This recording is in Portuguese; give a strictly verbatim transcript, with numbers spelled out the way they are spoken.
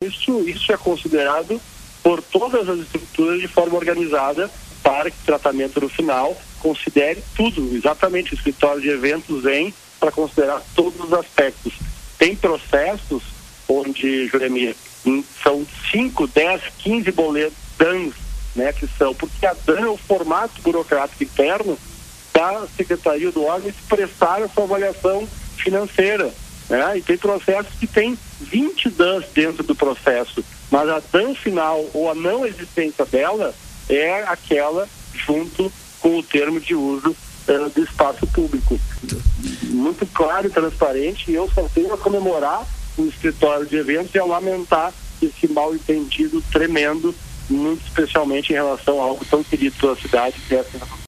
isso, isso é considerado por todas as estruturas de forma organizada para que o tratamento no final considere tudo. Exatamente, o escritório de eventos vem para considerar todos os aspectos. Tem processos onde, Juremir, são cinco, dez, quinze boletos D A Ns, né, que são, porque a D A N é o formato burocrático interno da Secretaria do órgão expressar a sua avaliação financeira, né? E tem processos que tem vinte D A Ns dentro do processo, mas a D A N final ou a não existência dela é aquela junto com o termo de uso uh, do espaço público. Muito claro e transparente, e eu só tenho a comemorar o escritório de eventos e a lamentar esse mal-entendido tremendo, muito especialmente em relação a algo tão querido pela cidade, que é a